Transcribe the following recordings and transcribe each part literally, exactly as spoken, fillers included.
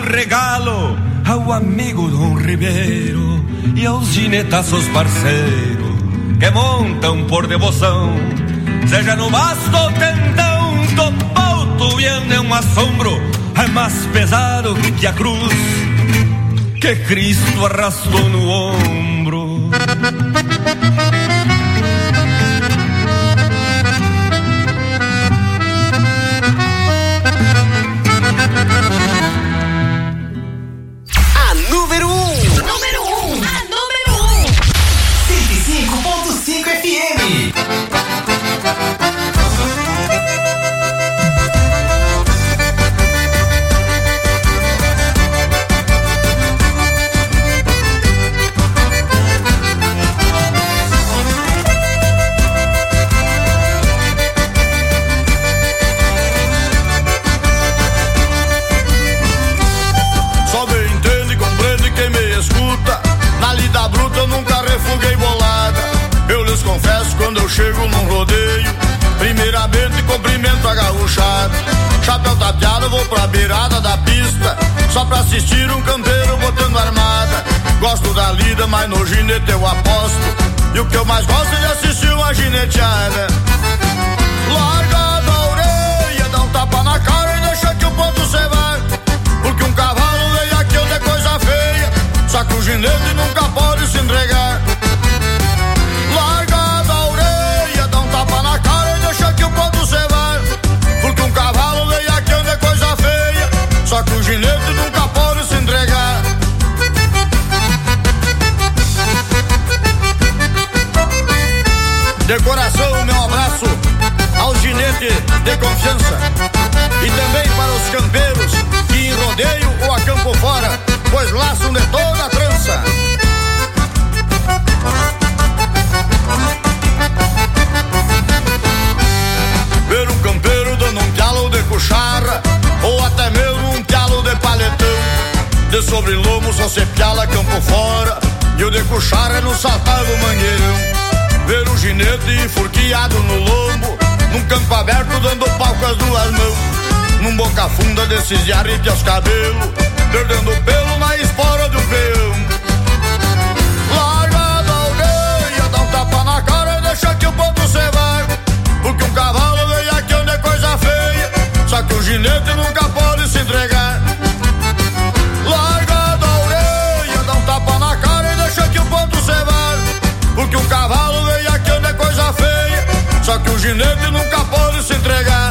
regalo ao amigo Dom Ribeiro e aos ginetaços parceiros que montam por devoção, seja no basto ou tentão, topar o tuiano é um assombro, é mais pesado que a cruz que Cristo arrastou no ombro. A número um. Número um. A número um. cento e cinco ponto cinco F M. Eu nunca refuguei bolada. Eu lhes confesso quando eu chego num rodeio, primeiramente cumprimento a gauchada. Chapéu tapeado, vou pra beirada da pista, só pra assistir um campeiro botando armada. Gosto da lida, mas no ginete eu aposto, e o que eu mais gosto é de assistir uma gineteada. Larga da orelha, dá um tapa na cara e deixa que o ponto cê vai, porque um cavalo veio aqui onde é coisa feia, só que o ginete nunca pode se entregar. Larga da orelha, dá um tapa na cara e deixa que o ponto cê vai, porque um cavalo veio aqui onde é coisa feia, só que o ginete nunca pode se entregar. De coração, meu abraço ao ginete de confiança e também para os campeiros que em rodeio ou a campo fora, pois laçam de toda a trança. Ver um campeiro dando um pialo de cucharra, ou até mesmo um pialo de paletão, de sobrelomo só se piala campo fora, e o de cucharra é no saltar do mangueirão. Ver um ginete enforqueado no lombo, num campo aberto dando pau com as duas mãos, num boca funda desses de arrepia os cabelos, perdendo pelo na espora do peão. Larga da orelha, dá um tapa na cara e deixa que o ponto cê vai, porque um cavalo veio aqui onde é coisa feia, só que o ginete nunca pode se entregar. Larga da orelha, dá um tapa na cara e deixa que o ponto cê vai, porque um cavalo veio aqui onde é coisa feia, só que o ginete nunca pode se entregar.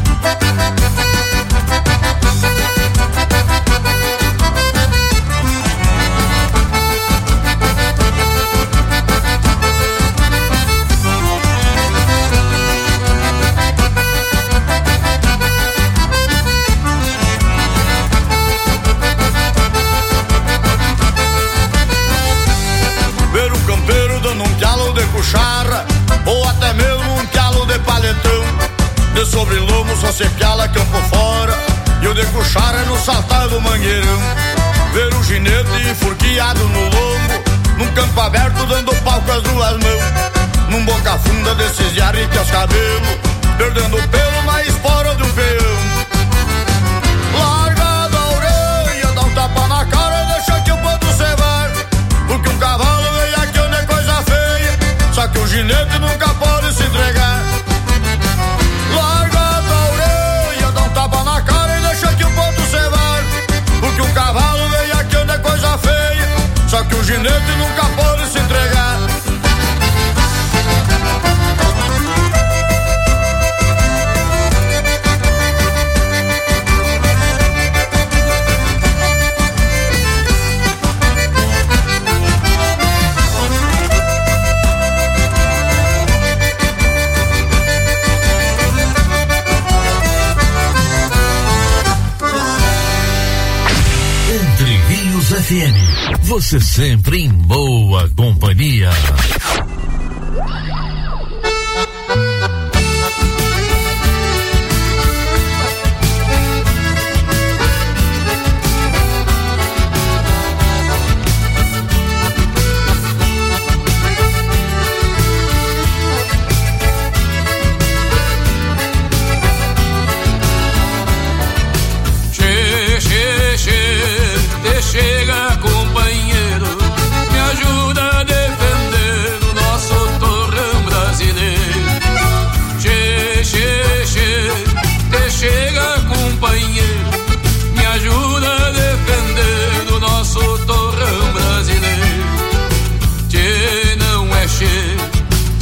Ou até mesmo um pialo de paletão, de sobrelomo só se piala campo fora, e o de cuchara é no saltar do mangueirão. Ver um ginete enforqueado no lombo, num campo aberto dando pau com as duas mãos, num boca funda desses de arrepia os cabelos, perdendo pelo na espora do peão. Larga da orelha, dá um tapa na cara e deixa que o ponto cê vai, porque um cavalo veio aqui onde é coisa feia, só que o ginete nunca pode se entregar. Larga da orelha, dá um tapa na cara e deixa que o ponto cê vai, porque um cavalo veio aqui onde é coisa feia, só que o ginete nunca pode se entregar. F M, você sempre em boa companhia. Che, che, che.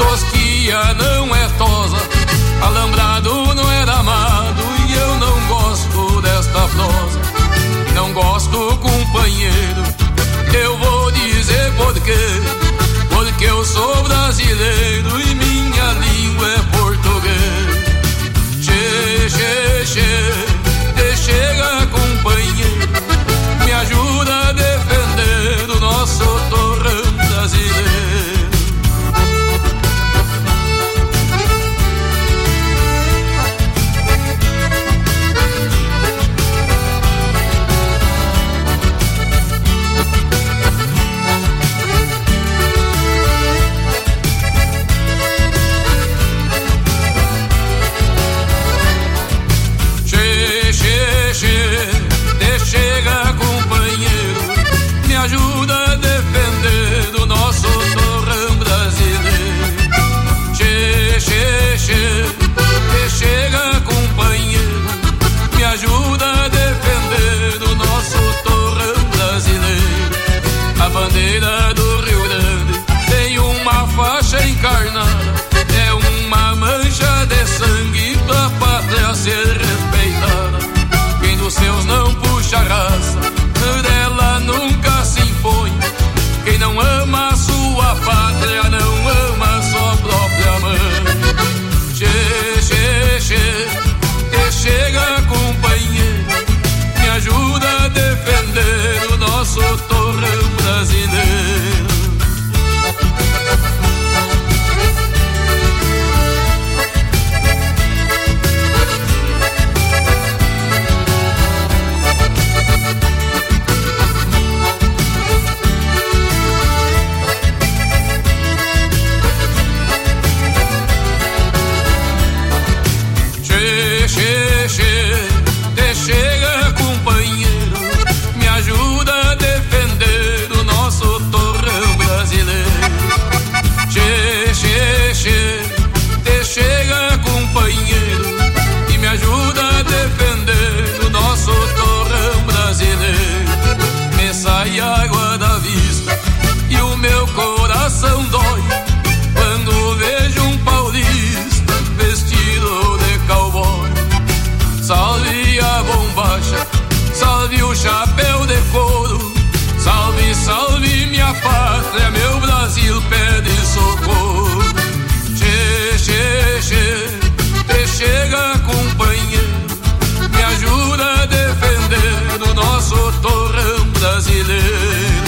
tosquia não é tosa, alambrado não é damado, e eu não gosto desta prosa, não gosto, companheiro. Eu vou dizer por quê, porque eu sou brasileiro e minha língua é português. Che, che, che, chega, companheiro, me ajuda a defender o nosso torrão brasileiro. Chega, companheiro, me ajuda a defender o nosso torrão brasileiro. Che, che, che, chega, companheiro, me ajuda a defender o nosso torrão brasileiro. A bandeira do Rio Grande tem uma faixa encarnada, é uma mancha de sangue pra pátria ser respeitada. Quem dos seus não puxa a raça, dela nunca se impõe. Quem não ama a sua pátria, não ama a sua própria mãe. Che, che, che, chega, companheiro, me ajuda a defender o nosso torrão brasileiro. Chega, companheiro, me ajuda a defender o nosso torrão brasileiro. Che, che, che, chega, companheiro, e me ajuda a defender o nosso torrão brasileiro. Me sai água da vista e o meu coração dói quando vejo um paulista vestido de cowboy. Salve a bombacha, salve o chapéu de couro, salve, salve minha pátria, meu Brasil pede socorro. Che, che, che, chega, companheiro, me ajuda a defender o nosso torrão brasileiro.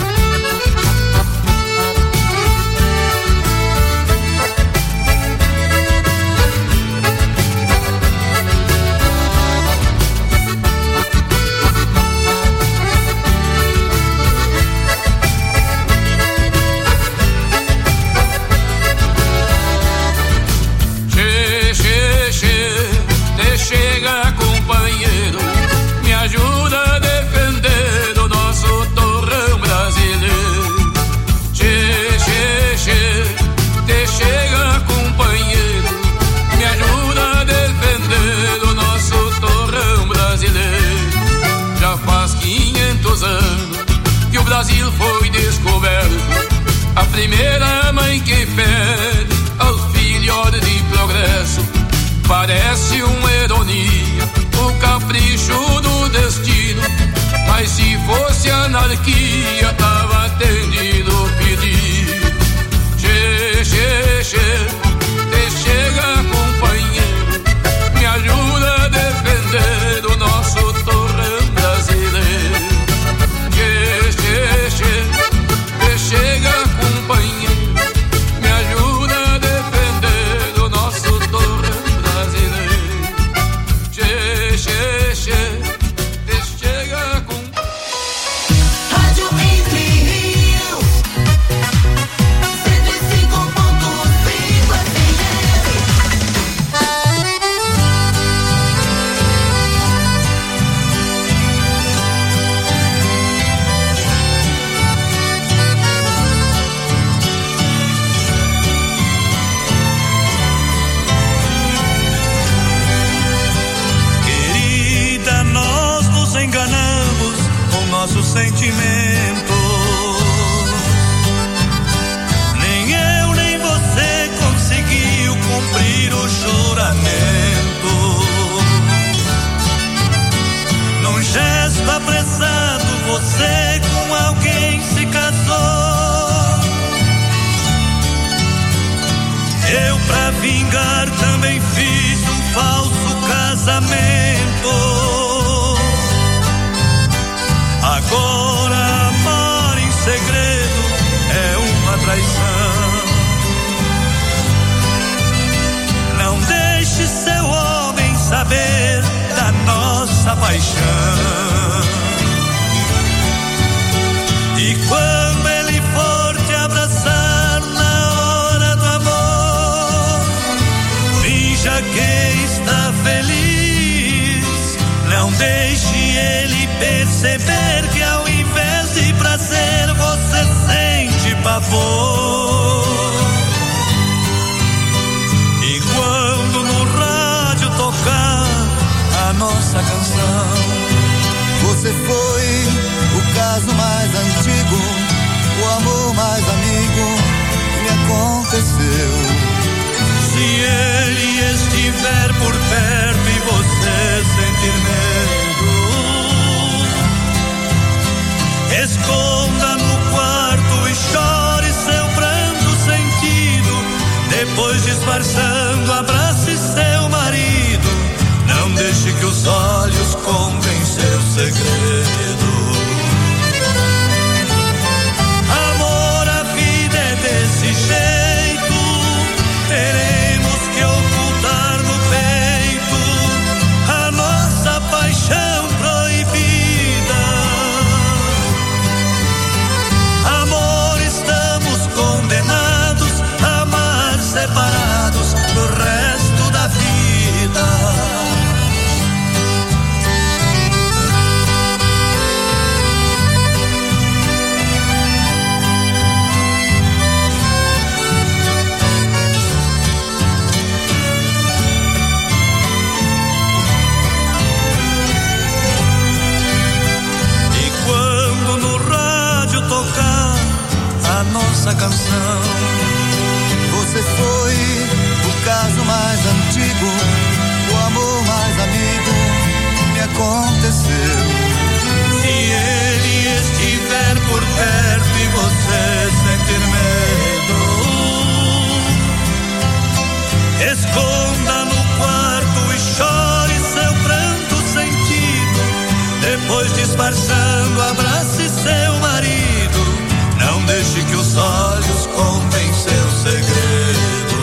Chega, companheiro, me ajuda a defender o nosso torrão brasileiro. Che, che, che, chega, companheiro, me ajuda a defender o nosso torrão brasileiro. Já faz quinhentos anos que o Brasil foi descoberto, a primeira mãe que pede aos filhotes de progresso. Parece uma ironia, o capricho do destino, mas se fosse anarquia, tava atendido o pedido. Che, che, che, chega, companheiro, me ajuda a defender o nosso torrão brasileiro. Che, che, che, chega, companheiro, me ajuda a defender o nosso torrão. Che, che, che, chega com Rádio Entre Rio cento e cinco ponto cinco F enganamos com nossos sentimentos. Nem eu, nem você casamento. Agora amar em segredo é uma traição. Não deixe seu homem saber da nossa paixão. E quando ele for te abraçar na hora do amor, finja que está feliz. Não deixe ele perceber que ao invés de prazer você sente pavor. E quando no rádio tocar a nossa canção, você foi o caso mais antigo, o amor mais amigo que me aconteceu. Se ele estiver por perto e você sentir medo, esconda no quarto e chore seu pranto sentido. Depois, disfarçando, abrace seu marido. Não deixe que os olhos contem seu segredo. Amor, a vida é desse jeito. Teremos que ocultar no peito a nossa paixão proibida. Amor, estamos condenados a amar separados do resto da vida. A nossa canção, você foi o caso mais antigo, o amor mais amigo que me aconteceu. Se ele estiver por perto e você sentir medo, esconda no quarto e chore seu pranto sentido. Depois, disfarçando, abrace seu marido. Não deixe que os olhos contem seu segredo.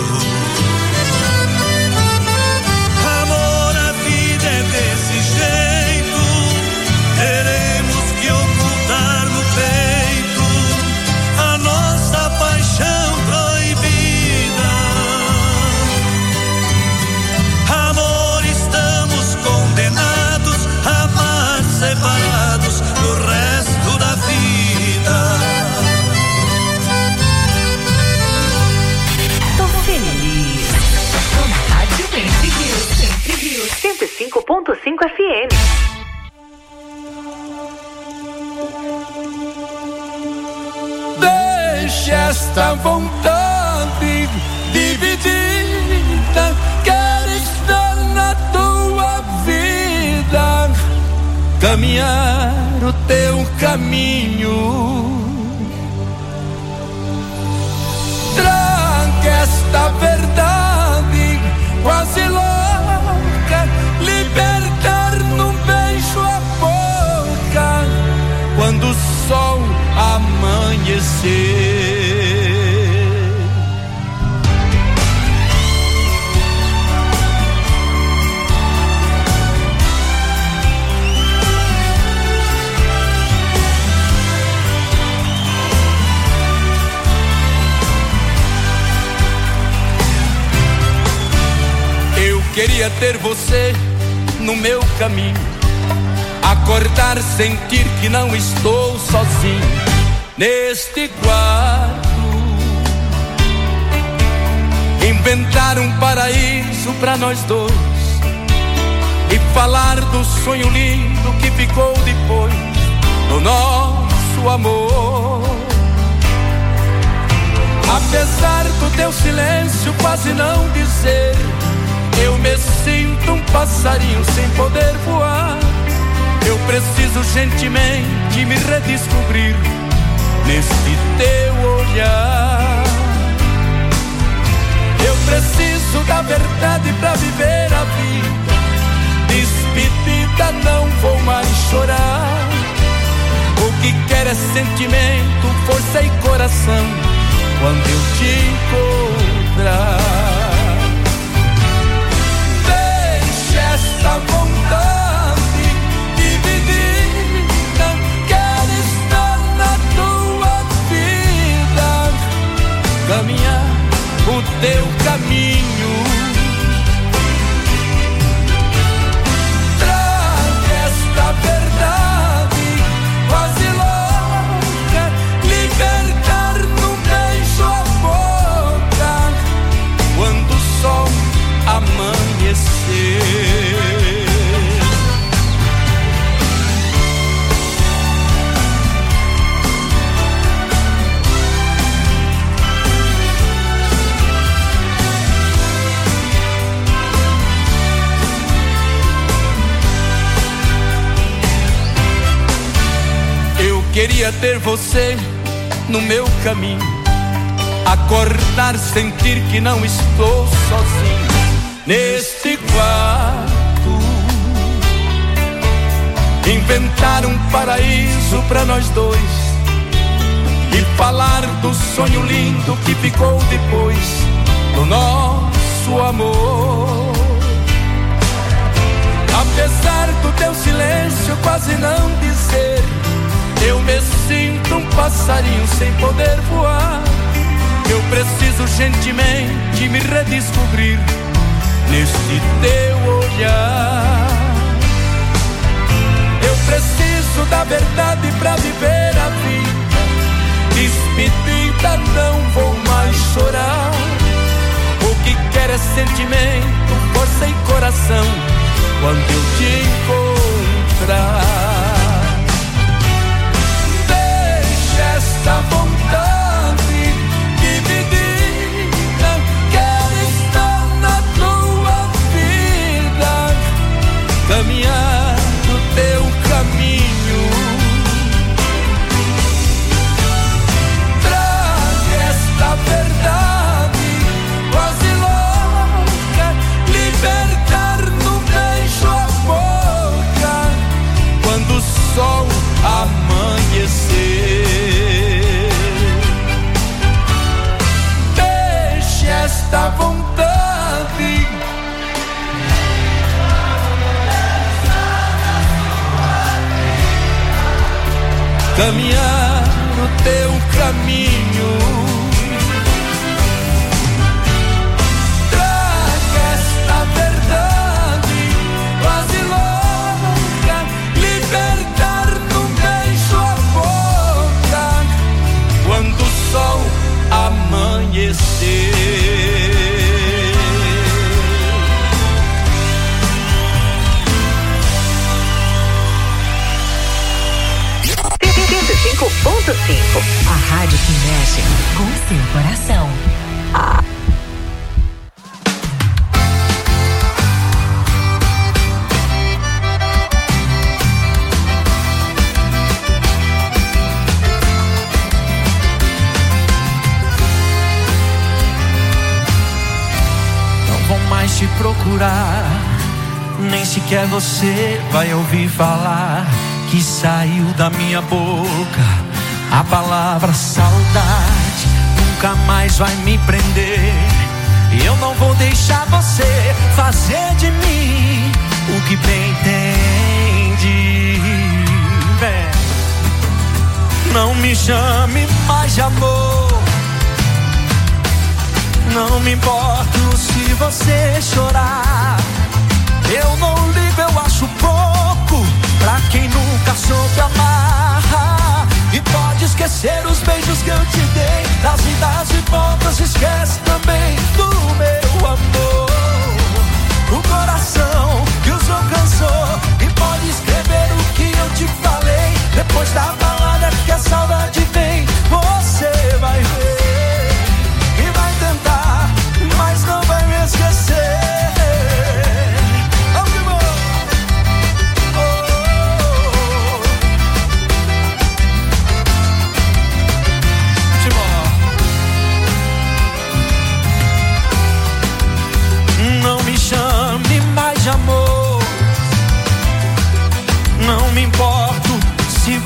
Amor, a vida é desse jeito. Teremos que ocultar no peito a nossa paixão proibida. Amor, estamos condenados a amar separados do resto da vida. cento e cinco ponto cinco F M. Deixe esta vontade dividida, quero estar na tua vida, caminhar o teu caminho. Traga esta verdade quase louca, libertar num beijo a boca, quando o sol amanhecer. Queria ter você no meu caminho, acordar, sentir que não estou sozinho neste quarto, inventar um paraíso pra nós dois e falar do sonho lindo que ficou depois do nosso amor. Apesar do teu silêncio quase não dizer, eu me sinto um passarinho sem poder voar. Eu preciso gentilmente me redescobrir neste teu olhar. Eu preciso da verdade pra viver a vida. despedida não vou mais chorar. O que quero é sentimento, força e coração quando eu te encontrar. Deixa essa vontade dividida, quero estar na tua vida, caminhar o teu caminho. Traga esta verdade quase louca, libertar num beijo a boca quando o sol amanhecer. Queria ter você no meu caminho, acordar, sentir que não estou sozinho neste quarto, inventar um paraíso pra nós dois e falar do sonho lindo que ficou depois do nosso amor. Apesar do teu silêncio quase não dizer, eu me sinto um passarinho sem poder voar. Eu preciso urgentemente me redescobrir neste teu olhar. Eu preciso da verdade pra viver a vida. Despedida não vou mais chorar. O que quero é sentimento, força e coração quando eu te encontrar. Esta vontade dividida, quero estar na tua vida, caminhar no teu caminho. Traga esta verdade quase louca, libertar no beijo a boca quando o sol amanhecer. Esta vontade caminhar no teu caminho. Traga esta verdade quase louca, libertar num beijo a boca quando o sol amanhecer. cento e cinco ponto cinco. A rádio que mexe com seu coração. Te procurar, nem sequer você vai ouvir falar que saiu da minha boca a palavra saudade. Nunca mais vai me prender. Eu não vou deixar você fazer de mim o que bem entende. Não me chame mais de amor. Não me importo se você chorar. Eu não ligo, eu acho pouco pra quem nunca soube amar. E pode esquecer os beijos que eu te dei, das idas e voltas, esquece também do meu amor. O coração que usou cansou. E pode escrever o que eu te falei. Depois da balada que a saudade vem, você vai ver e vai tentar, mas não vai me esquecer. Oh, oh, oh.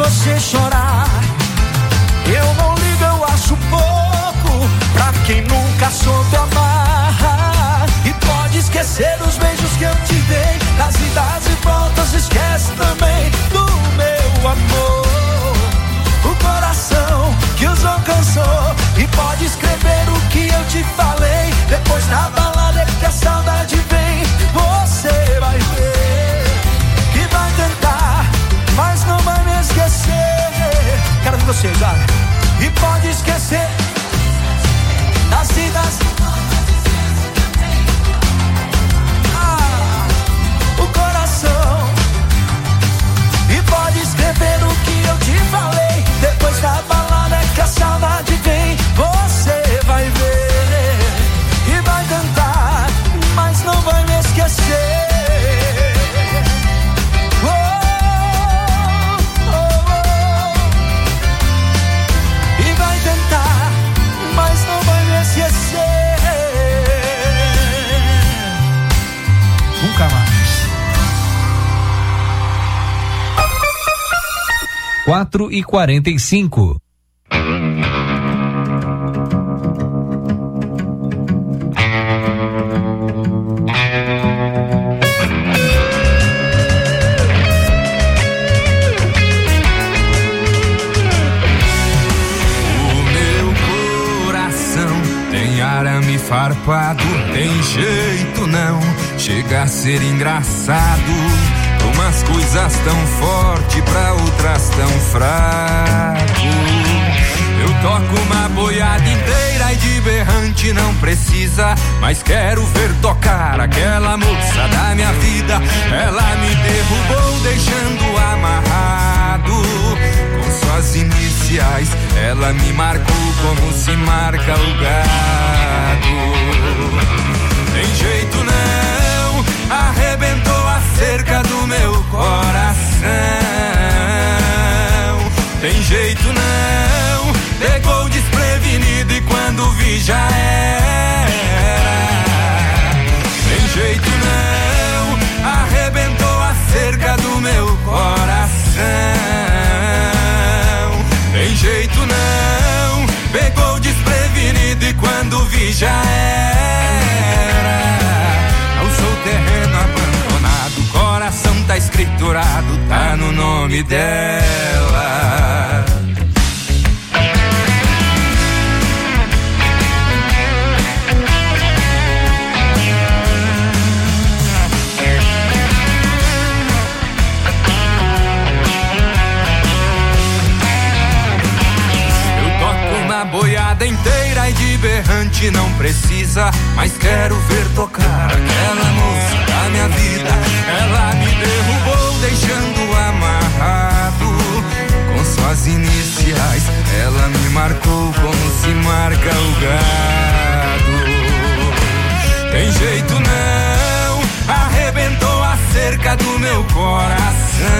você chorar. Eu não ligo, eu acho pouco pra quem nunca soube amar. E pode esquecer os beijos que eu te dei, das idas e voltas, esquece também do meu amor. O coração que usou cansou. E pode escrever o que eu te falei, depois da balada que a saudade vem. Você vai ver que vai tentar, mas não vai me esquecer. Quero ver você, cara. E pode esquecer das idas. Ah, o coração. E pode escrever o que eu te falei, depois da balada que a saudade vem. Você vai ver e vai tentar, mas não vai me esquecer. Nunca mais. quatro e quarenta e cinco. Farpado, tem jeito não, chega a ser engraçado. Umas coisas tão forte, pra outras tão fraco. Eu toco uma boiada inteira e de berrante não precisa, mas quero ver tocar aquela moça da minha vida. Ela me derrubou deixando amarrado com suas iniciais. Ela me marcou como se marca o gado. Tem jeito não, arrebentou a cerca do meu coração. Tem jeito não, pegou desprevenido e quando vi já era. Tem jeito não, arrebentou a cerca do meu coração. Tem jeito não, pegou desprevenido e quando vi já era. Não sou terreno abandonado, coração tá escriturado, tá no nome dela. Boiada inteira e de berrante não precisa, mas quero ver tocar aquela moça da minha vida. Ela me derrubou deixando amarrado com suas iniciais. Ela me marcou como se marca o gado. Tem jeito não, arrebentou a cerca do meu coração.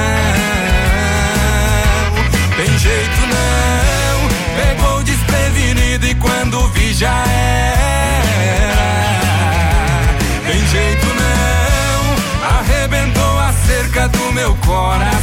Tem jeito não, pegou desprevenido e quando vi já era. Tem jeito não, arrebentou a cerca do meu coração.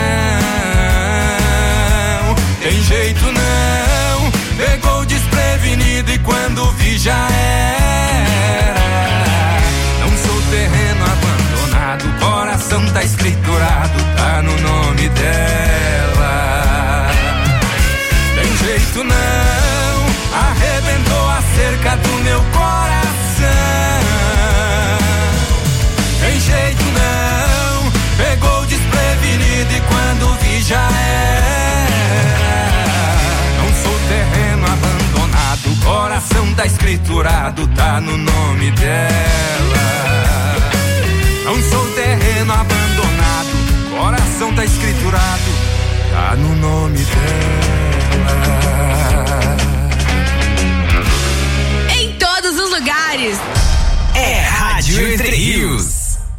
Tem jeito não, pegou desprevenido e quando vi já era. Não sou terreno abandonado, coração tá escriturado, tá no nome dela. Tem jeito não, arrebentou a cerca do meu coração. Tem jeito não, pegou desprevenido e quando vi já era. Não sou terreno abandonado, coração tá escriturado, tá no nome dela. Não sou terreno abandonado, coração tá escriturado, tá no nome dela. Em todos os lugares. É Rádio Entre Rios.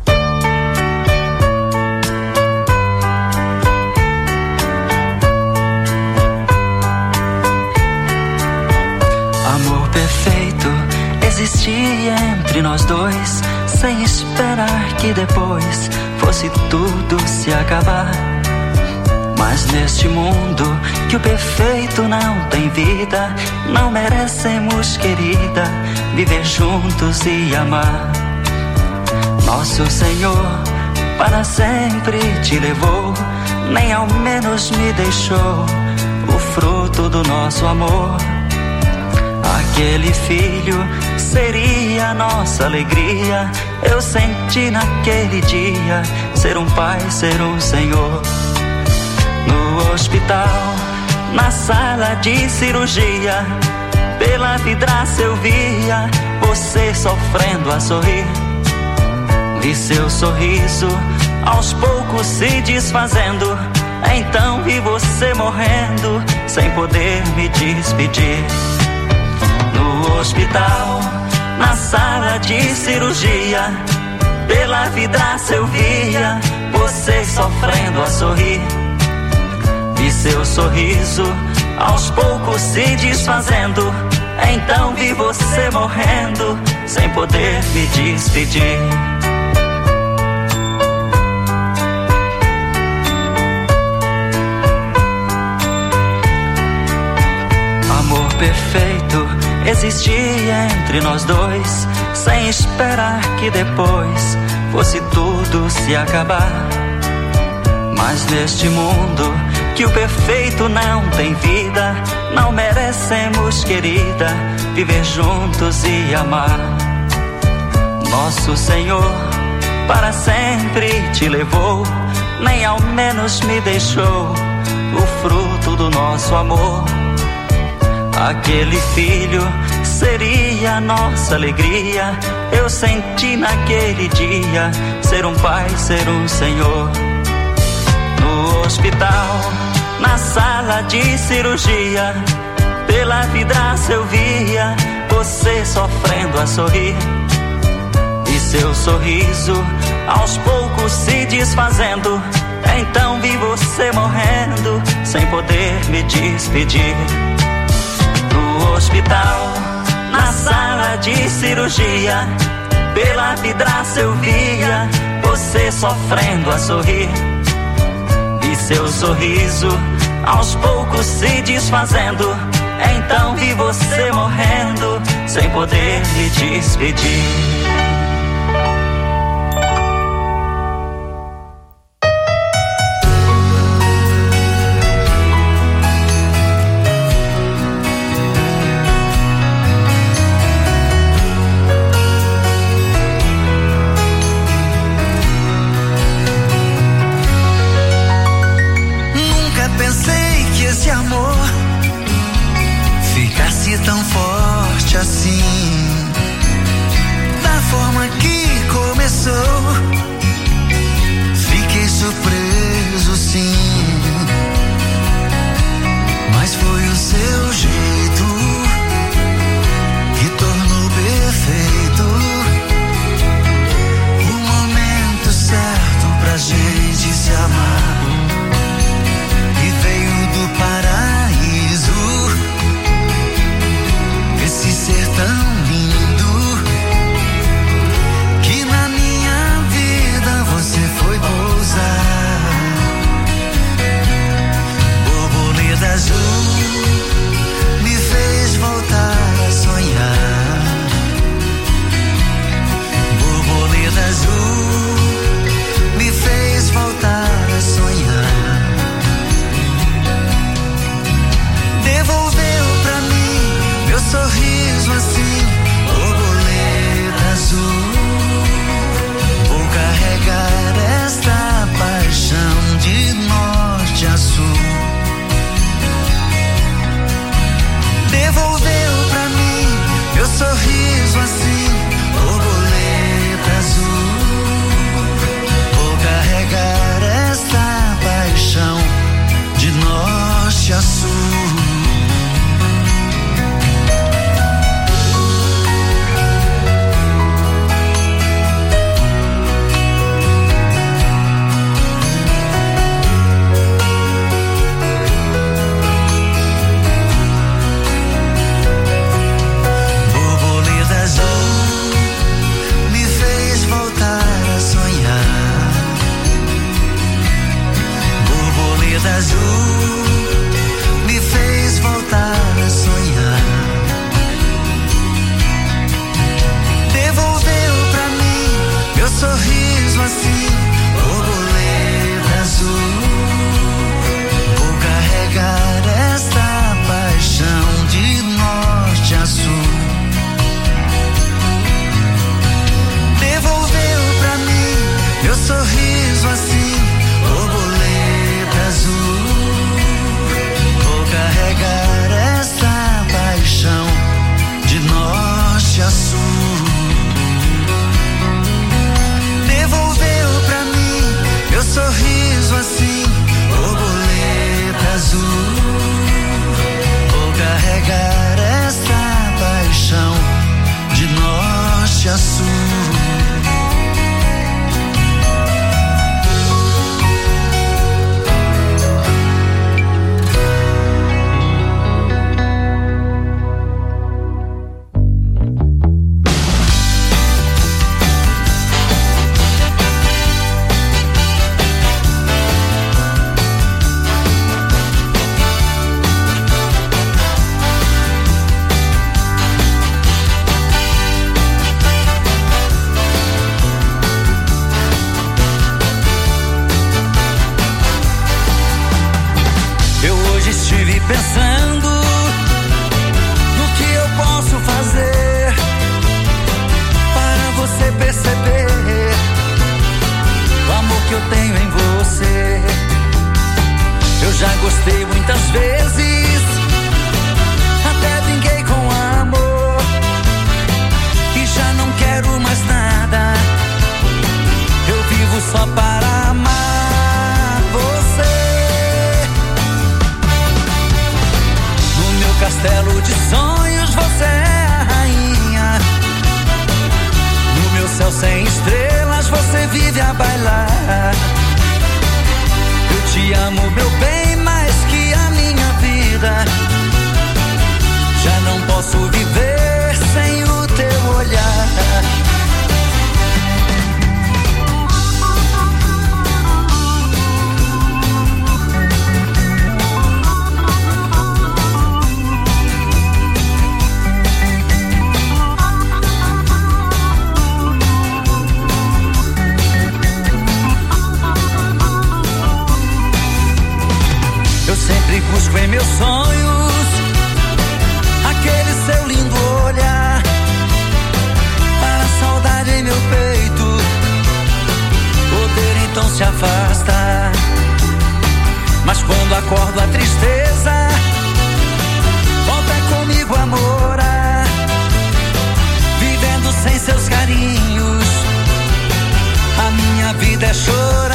Amor perfeito existia entre nós dois, sem esperar que depois fosse tudo se acabar. Mas Mas neste mundo que o perfeito não tem vida, não merecemos, querida, viver juntos e amar. Nosso Senhor para sempre te levou, nem ao menos me deixou o fruto do nosso amor. Aquele filho seria nossa alegria, eu senti naquele dia ser um pai, ser um Senhor. No hospital, na sala de cirurgia, pela vidraça eu via você sofrendo a sorrir. Vi seu sorriso aos poucos se desfazendo, então vi você morrendo sem poder me despedir. No hospital, na sala de cirurgia, pela vidraça eu via você sofrendo a sorrir. Vi seu sorriso aos poucos se desfazendo, então vi você morrendo sem poder me despedir. Amor perfeito existia entre nós dois, sem esperar que depois fosse tudo se acabar. Mas neste mundo que o perfeito não tem vida, não merecemos, querida, viver juntos e amar. Nosso Senhor para sempre te levou, nem ao menos me deixou o fruto do nosso amor. Aquele filho seria nossa alegria, eu senti naquele dia ser um pai, ser um Senhor. No hospital, na sala de cirurgia, pela vidraça eu via você sofrendo a sorrir. E seu sorriso aos poucos se desfazendo, então vi você morrendo sem poder me despedir. No hospital, na sala de cirurgia, pela vidraça eu via você sofrendo a sorrir. E seu sorriso aos poucos se desfazendo, então vi você morrendo sem poder me despedir. Tão forte assim, da forma que começou, fiquei surpreso sim, mas foi o seu jeito que tornou perfeito o momento certo pra gente se amar, e veio do paraíso esse ser tão lindo que na minha vida você foi pousar. vive pensando no que eu posso fazer para você perceber o amor que eu tenho em você. Eu já gostei muitas vezes, até brinquei com amor, e já não quero mais nada. Eu vivo só para amar você. No meu castelo de sonhos você é a rainha. No meu céu sem estrelas você vive a bailar. Eu te amo, meu bem, mais que a minha vida. Já não posso viver sem o teu olhar. Eu sempre busco em meus sonhos aquele seu lindo olhar, para a saudade em meu peito poder então se afastar. Mas quando acordo a tristeza volta comigo a morar, vivendo sem seus carinhos a minha vida é chorar.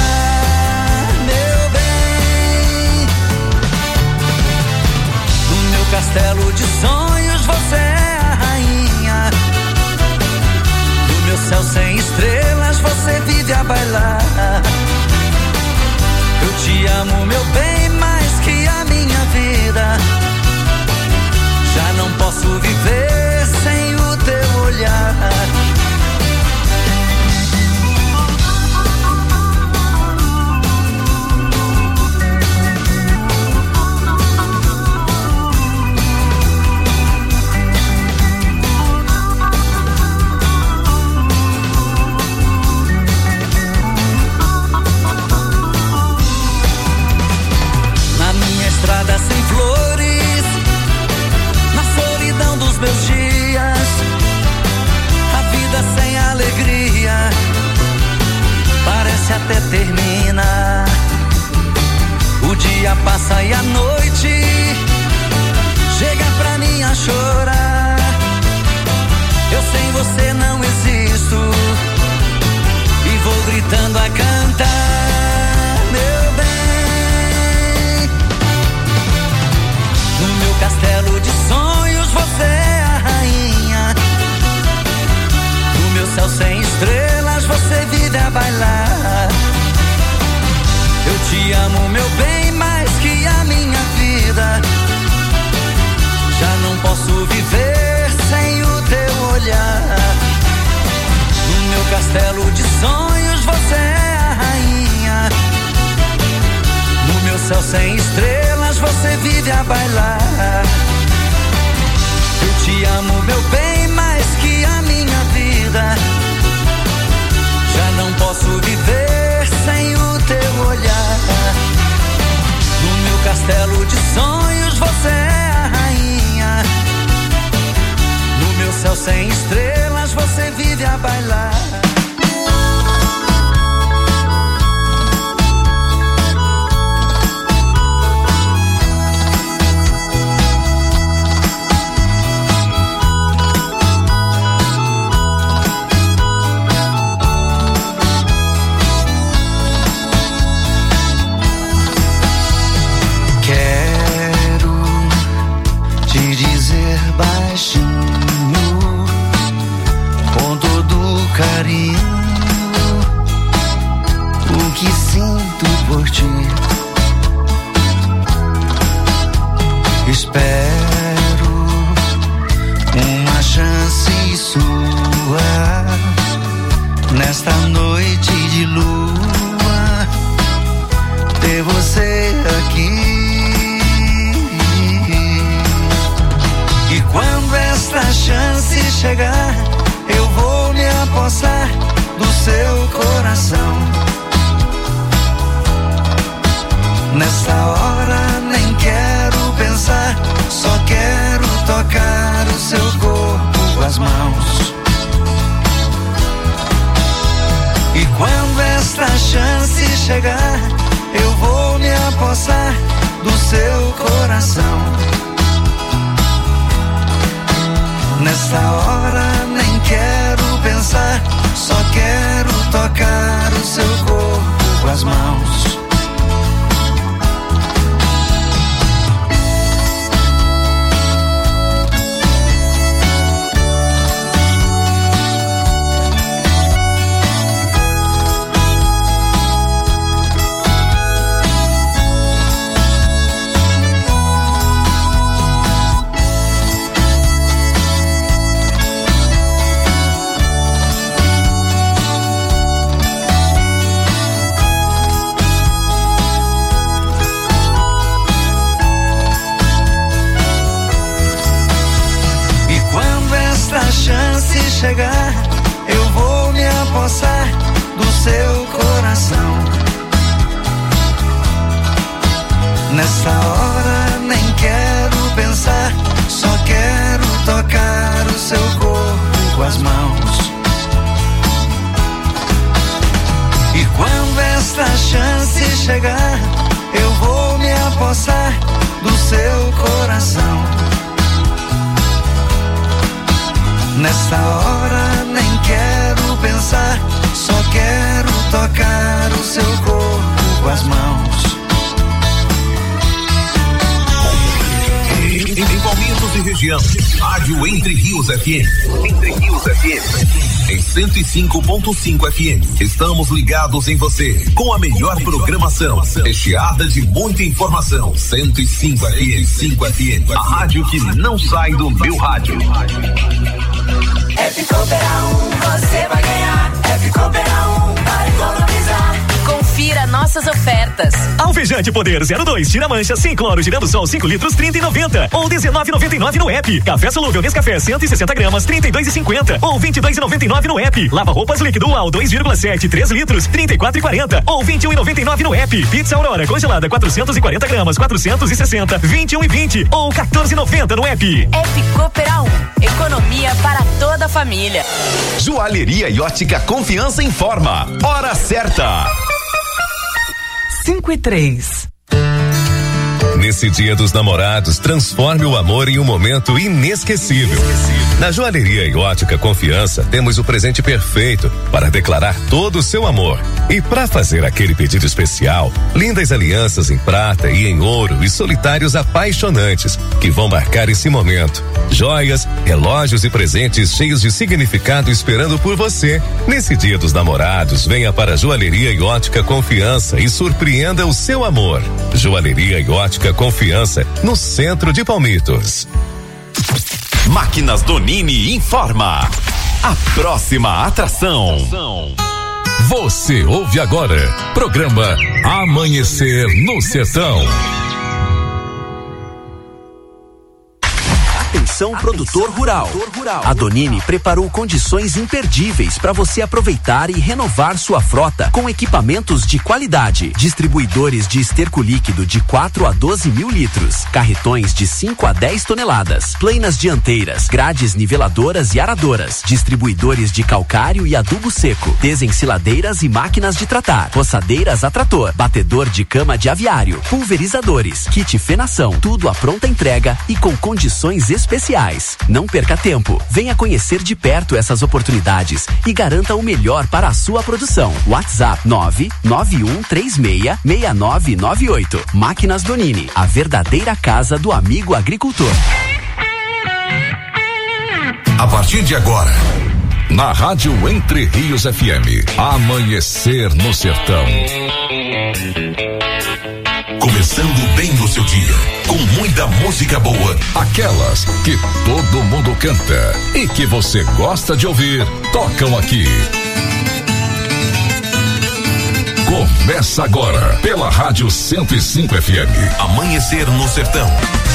Castelo de sonhos você é a rainha. No meu céu sem estrelas você vive a bailar. Eu te amo, meu bem, mais que a minha vida. Já não posso viver sem o teu olhar. Estrada sem flores, na solidão dos meus dias, a vida sem alegria parece até terminar. O dia passa e a noite chega pra mim a chorar. Eu sem você não existo e vou gritando a cantar, meu bem. No meu castelo de sonhos você é a rainha. No meu céu sem estrelas você vive a bailar. Eu te amo, meu bem, mais que a minha vida. Já não posso viver sem o teu olhar. No meu castelo de sonhos você é a rainha. No meu céu sem estrelas você vive a bailar. Eu te amo, meu bem, mais que a minha vida. Já não posso viver sem o teu olhar. No meu castelo de sonhos você é a rainha. No meu céu sem estrelas você vive a bailar. Baixinho, com todo carinho, o que sinto por ti. Espero uma chance sua nesta noite de lua, ter você aqui. E quando esta chance chegar, eu vou me apossar do seu coração. Nessa hora nem quero hora nem quero pensar, só quero tocar o seu corpo com as mãos. E quando esta chance chegar, eu vou me apossar do seu coração. Nessa hora nem quero pensar, só quero tocar o seu corpo com as mãos. Em Palmitos e região, Rádio Entre Rios F M. Entre Rios F M. Em cento e cinco ponto cinco F M. Estamos ligados em você, com a melhor programação, recheada de muita informação. cento e cinco F M. cinco F M. A rádio que não sai do meu rádio. F Cooper um, você vai ganhar. F Cooper um, para economizar. Confira nossas ofertas. Alvejante Poder zero dois, tira mancha, sem cloro, girando sol cinco litros, trinta e noventa. Ou dezenove e noventa e nove no app. Café solúvel Nescafé cento e sessenta gramas, trinta e dois e cinquenta. Ou vinte e dois e noventa e nove no app. Lava roupas líquido UAL dois vírgula sete, três litros, trinta e quatro e quarenta. Ou vinte e um e noventa e nove no app. Pizza Aurora congelada quatrocentos e quarenta gramas, quatrocentos e sessenta, vinte e um e vinte. Ou quatorze e noventa no app. F Cooper um, economia para toda a família. Joalheria e ótica Confiança informa. Hora certa. cinco e três. Nesse Dia dos Namorados, transforme o amor em um momento inesquecível. Na Joalheria e Ótica Confiança, temos o presente perfeito para declarar todo o seu amor. E para fazer aquele pedido especial, lindas alianças em prata e em ouro e solitários apaixonantes que vão marcar esse momento. Joias, relógios e presentes cheios de significado esperando por você. Nesse Dia dos Namorados, venha para a Joalheria e Ótica Confiança e surpreenda o seu amor. Joalheria e Ótica Confiança, no centro de Palmitos. Máquinas Donini informa. A próxima atração. Você ouve agora. Programa Amanhecer no Sertão. Atenção, produtor rural. A Donini preparou condições imperdíveis para você aproveitar e renovar sua frota com equipamentos de qualidade. Distribuidores de esterco líquido de quatro a doze mil litros, carretões de cinco a dez toneladas, planas dianteiras, grades niveladoras e aradoras, distribuidores de calcário e adubo seco, desensiladeiras e máquinas de tratar, roçadeiras a trator, batedor de cama de aviário, pulverizadores, kit fenação, tudo à pronta entrega e com condições especiais. Não perca tempo, venha conhecer de perto essas oportunidades e garanta o melhor para a sua produção. WhatsApp nove nove um três seis seis nove nove oito. Máquinas Donini, a verdadeira casa do amigo agricultor. A partir de agora, na Rádio Entre Rios F M, Amanhecer no Sertão. Começando bem o seu dia, com muita música boa. Aquelas que todo mundo canta e que você gosta de ouvir, tocam aqui. Começa agora, pela Rádio cento e cinco F M. Amanhecer no Sertão.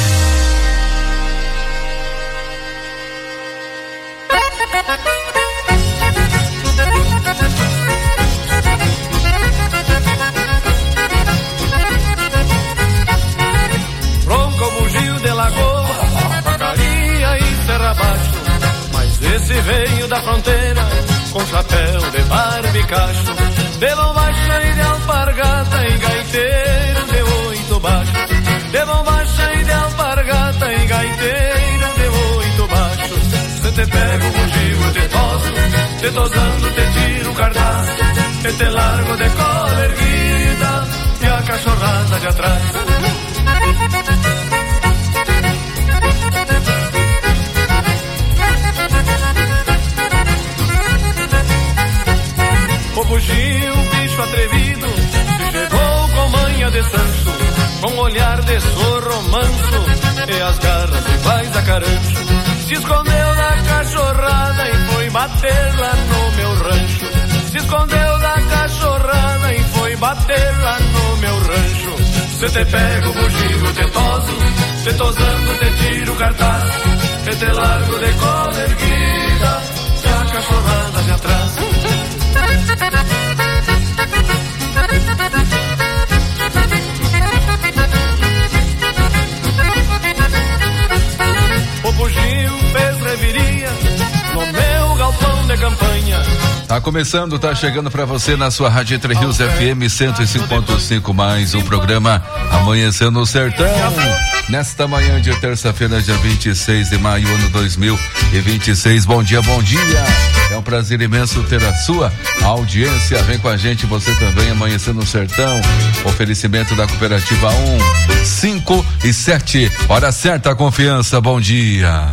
Veio da fronteira com chapéu de barbicacho, de bombacha e de alpargata e gaiteiro de oito baixo, de bombacha e de alpargata e gaiteiro de oito baixo. Se te pego o bugio, te toso, te tosando, te tiro o cartaz, e te largo de cola erguida e a cachorrada de atrás. O bugio, bicho atrevido, se chegou com manha de sancho, com olhar de sorro manso e as garras iguais a carancho. Se escondeu da cachorrada e foi bater lá no meu rancho. Se escondeu da cachorrada e foi bater lá no meu rancho. Se te pego o bugio, te toso, te tosando, te tiro o cartaz, e te largo de cola erguida e a cachorrada de atrás. bugio fez reviria no meu galpão de campanha. Tá começando, tá chegando pra você na sua Rádio Entre Rios F M cento e cinco ponto cinco, mais um programa Amanhecendo no Sertão. Nesta manhã de terça-feira, dia vinte e seis de maio, ano dois mil e vinte e seis. Bom dia, bom dia. É um prazer imenso ter a sua audiência. Vem com a gente, você também, Amanhecendo no Sertão. Oferecimento da Cooperativa um, cinco e sete. Hora certa, confiança. Bom dia.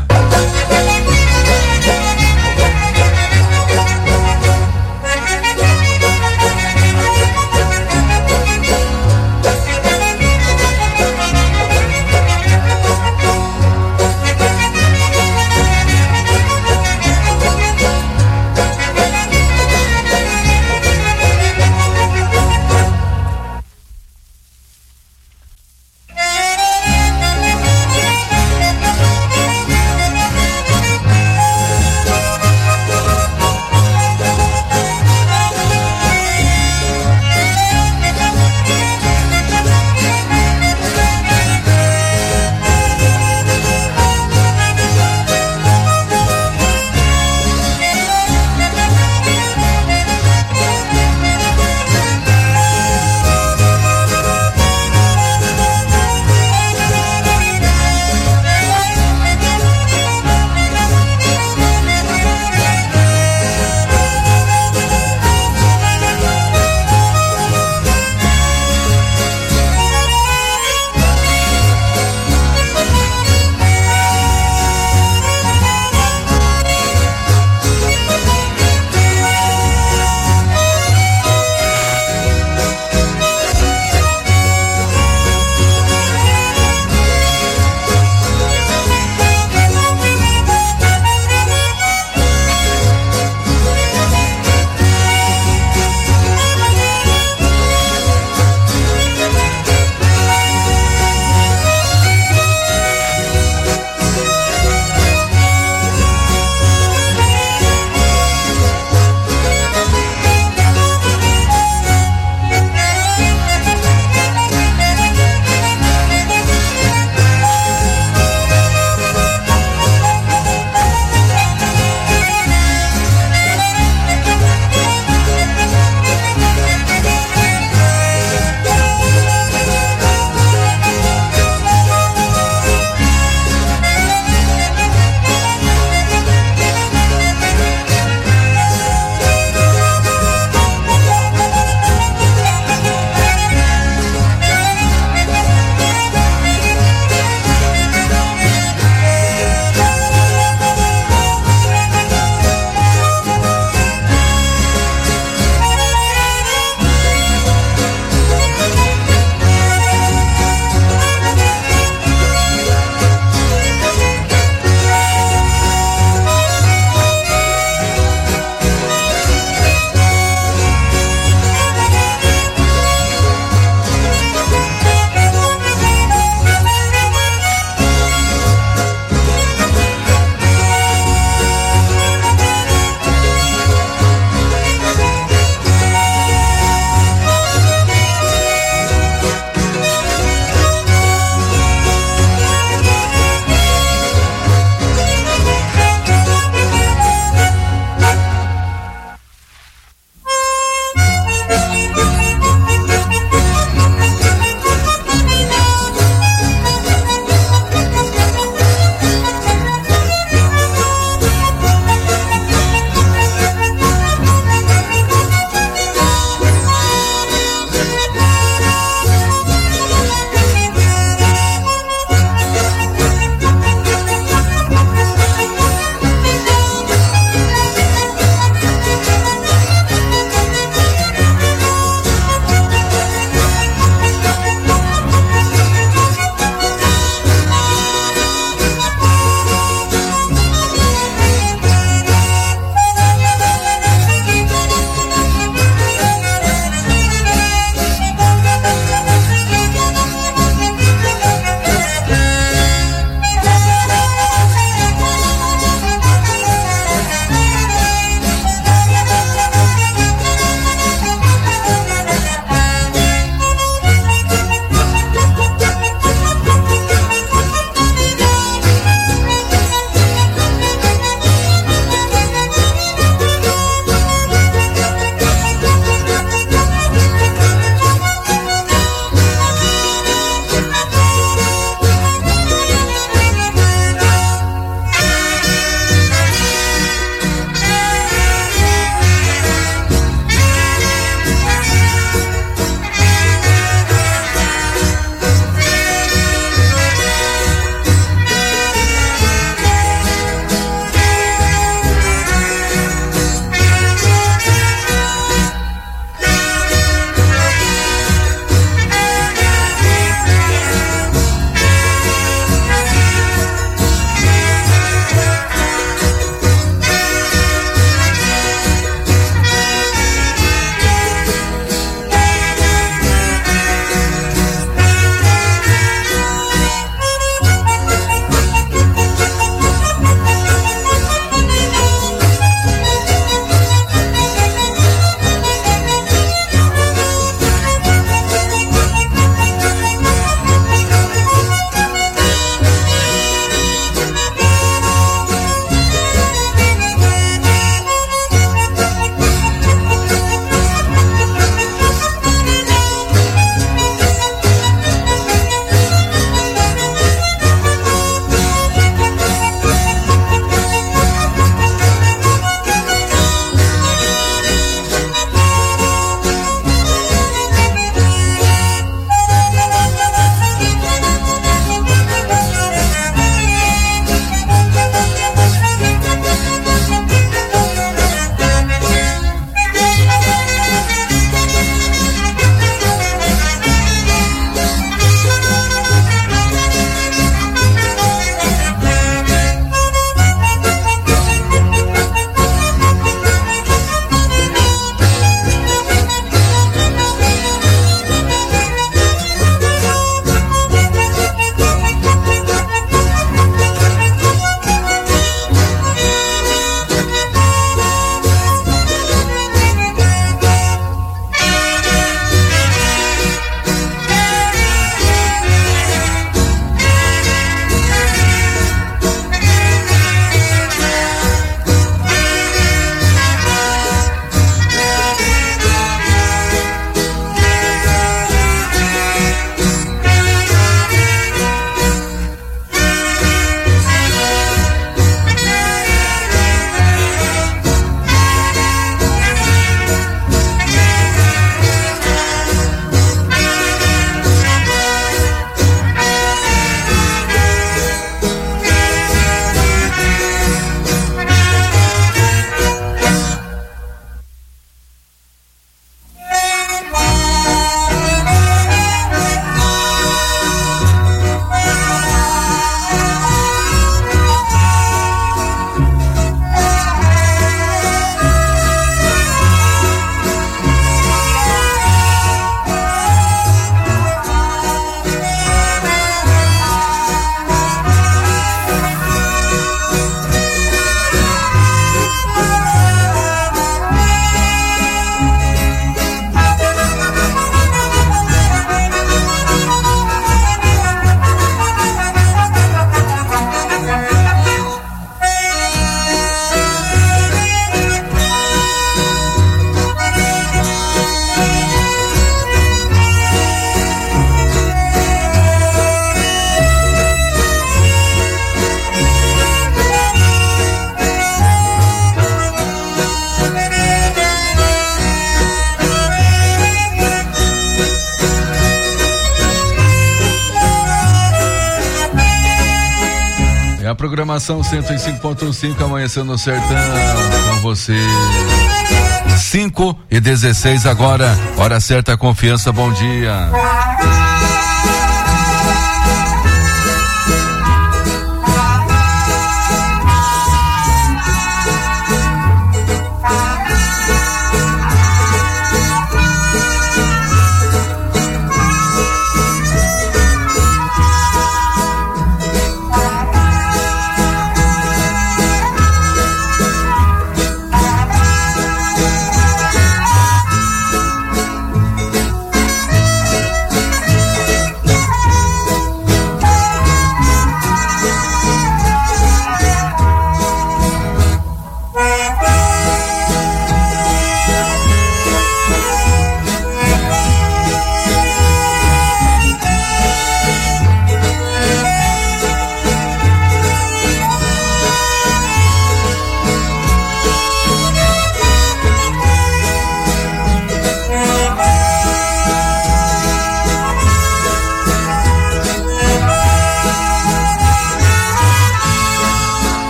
É a programação cento e cinco ponto cinco, Amanhecendo no Sertão, com você. cinco e dezesseis agora, hora certa, Confiança, bom dia.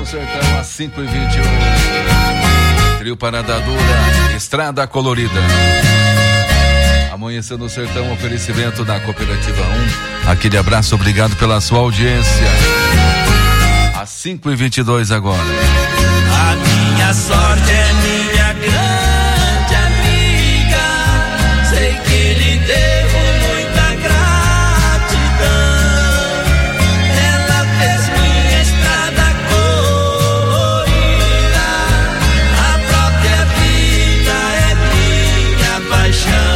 Sertão às cinco e vinte e um. Trio Parada Dura, Estrada Colorida. Amanhecer no Sertão, oferecimento da Cooperativa um. Aquele abraço, obrigado pela sua audiência. Às cinco e vinte e dois agora. A minha sorte é minha grande amiga. Sei que lhe devo muita gratidão. Ela fez minha estrada colorida. A própria vida é minha paixão.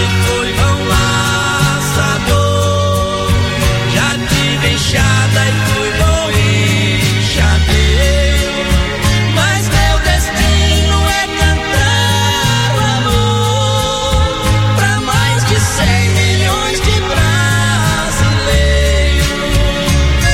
Deixada e